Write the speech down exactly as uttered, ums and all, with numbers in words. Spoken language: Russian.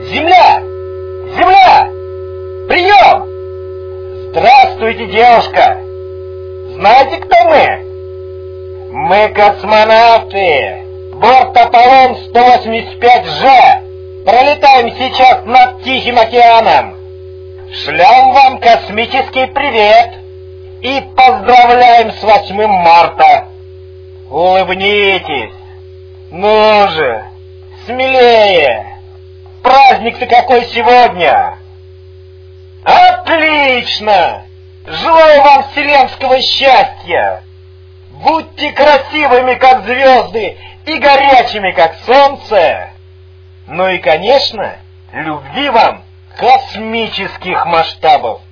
Земля! Земля! Прием! Здравствуйте, девушка! Знаете, кто мы? Мы космонавты! Борт Аполлон сто восемьдесят пять же! Пролетаем сейчас над Тихим океаном! Шлем вам космический привет! И поздравляем с восьмым марта! Улыбнитесь! Ну же, смелее! Праздник-то какой сегодня! Отлично! Желаю вам вселенского счастья! Будьте красивыми, как звезды, и горячими, как солнце! Ну и, конечно, любви вам космических масштабов!